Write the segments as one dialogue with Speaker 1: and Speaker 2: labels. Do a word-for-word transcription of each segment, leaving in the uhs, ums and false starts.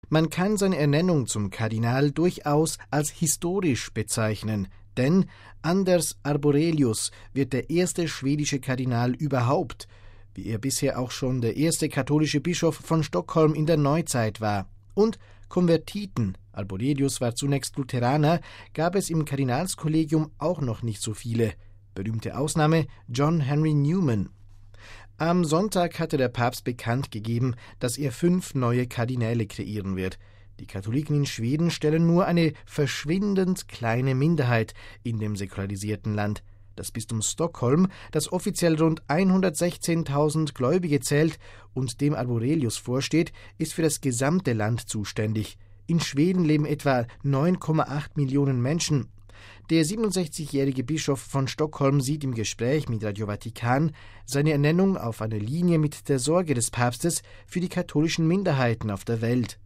Speaker 1: Man kann seine Ernennung zum Kardinal durchaus als historisch bezeichnen, denn Anders Arborelius wird der erste schwedische Kardinal überhaupt, wie er bisher auch schon der erste katholische Bischof von Stockholm in der Neuzeit war. Und Konvertiten, Arborelius war zunächst Lutheraner, gab es im Kardinalskollegium auch noch nicht so viele. Berühmte Ausnahme John Henry Newman. Am Sonntag hatte der Papst bekannt gegeben, dass er fünf neue Kardinäle kreieren wird. Die Katholiken in Schweden stellen nur eine verschwindend kleine Minderheit in dem säkularisierten Land. Das Bistum Stockholm, das offiziell rund hundertsechzehntausend Gläubige zählt und dem Arborelius vorsteht, ist für das gesamte Land zuständig. In Schweden leben etwa neun Komma acht Millionen Menschen. Der siebenundsechzigjährige Bischof von Stockholm sieht im Gespräch mit Radio Vatikan seine Ernennung auf eine Linie mit der Sorge des Papstes für die katholischen Minderheiten auf der Welt.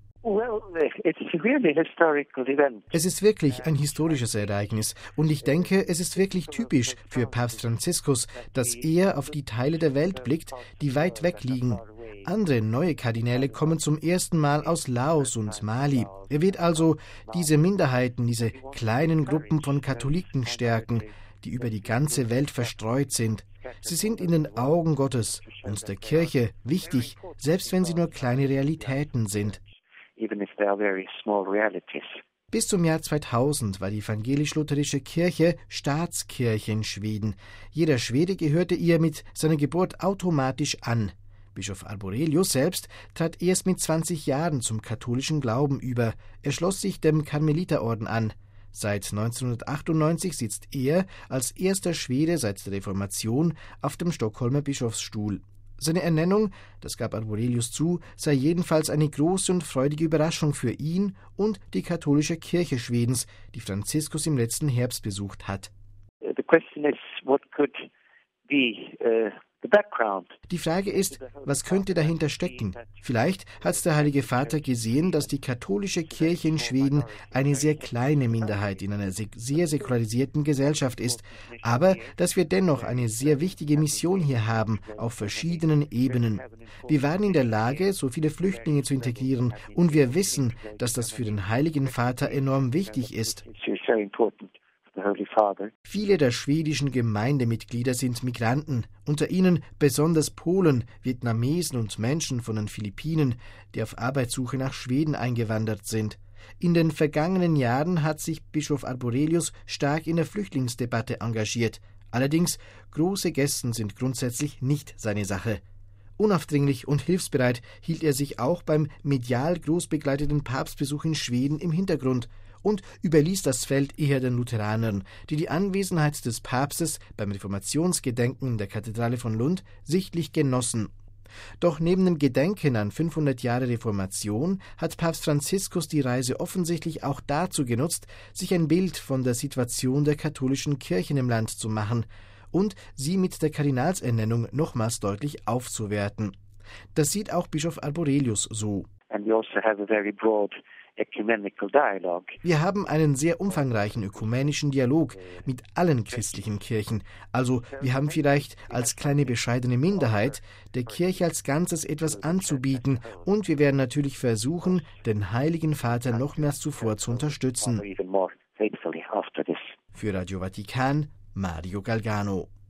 Speaker 1: Es ist wirklich ein historisches Ereignis und ich denke, es ist wirklich typisch für Papst Franziskus, dass er auf die Teile der Welt blickt, die weit weg liegen. Andere neue Kardinäle kommen zum ersten Mal aus Laos und Mali. Er wird also diese Minderheiten, diese kleinen Gruppen von Katholiken stärken, die über die ganze Welt verstreut sind. Sie sind in den Augen Gottes und der Kirche wichtig, selbst wenn sie nur kleine Realitäten sind. Bis zum Jahr zweitausend war die evangelisch-lutherische Kirche Staatskirche in Schweden. Jeder Schwede gehörte ihr mit seiner Geburt automatisch an. Bischof Arborelius selbst trat erst mit zwanzig Jahren zum katholischen Glauben über. Er schloss sich dem Karmeliterorden an. Seit neunzehnhundertachtundneunzig sitzt er als erster Schwede seit der Reformation auf dem Stockholmer Bischofsstuhl. Seine Ernennung, das gab Arborelius zu, sei jedenfalls eine große und freudige Überraschung für ihn und die katholische Kirche Schwedens, die Franziskus im letzten Herbst besucht hat.
Speaker 2: The question is, what could be uh
Speaker 1: Die Frage ist, was könnte dahinter stecken? Vielleicht hat der Heilige Vater gesehen, dass die katholische Kirche in Schweden eine sehr kleine Minderheit in einer sehr säkularisierten Gesellschaft ist, aber dass wir dennoch eine sehr wichtige Mission hier haben, auf verschiedenen Ebenen. Wir waren in der Lage, so viele Flüchtlinge zu integrieren, und wir wissen, dass das für den Heiligen Vater enorm wichtig ist. Viele der schwedischen Gemeindemitglieder sind Migranten, unter ihnen besonders Polen, Vietnamesen und Menschen von den Philippinen, die auf Arbeitssuche nach Schweden eingewandert sind. In den vergangenen Jahren hat sich Bischof Arborelius stark in der Flüchtlingsdebatte engagiert. Allerdings, große Gesten sind grundsätzlich nicht seine Sache. Unaufdringlich und hilfsbereit hielt er sich auch beim medial groß begleiteten Papstbesuch in Schweden im Hintergrund und überließ das Feld eher den Lutheranern, die die Anwesenheit des Papstes beim Reformationsgedenken in der Kathedrale von Lund sichtlich genossen. Doch neben dem Gedenken an fünfhundert Jahre Reformation hat Papst Franziskus die Reise offensichtlich auch dazu genutzt, sich ein Bild von der Situation der katholischen Kirchen im Land zu machen und sie mit der Kardinalsernennung nochmals deutlich aufzuwerten. Das sieht auch Bischof Arborelius so.
Speaker 2: And we also have a very broad ecumenical dialogue.
Speaker 1: Wir haben einen sehr umfangreichen ökumenischen Dialog mit allen christlichen Kirchen. Also wir haben vielleicht als kleine bescheidene Minderheit der Kirche als Ganzes etwas anzubieten und wir werden natürlich versuchen, den Heiligen Vater nochmals zuvor zu unterstützen. Für Radio Vatikan, Mario Galgano.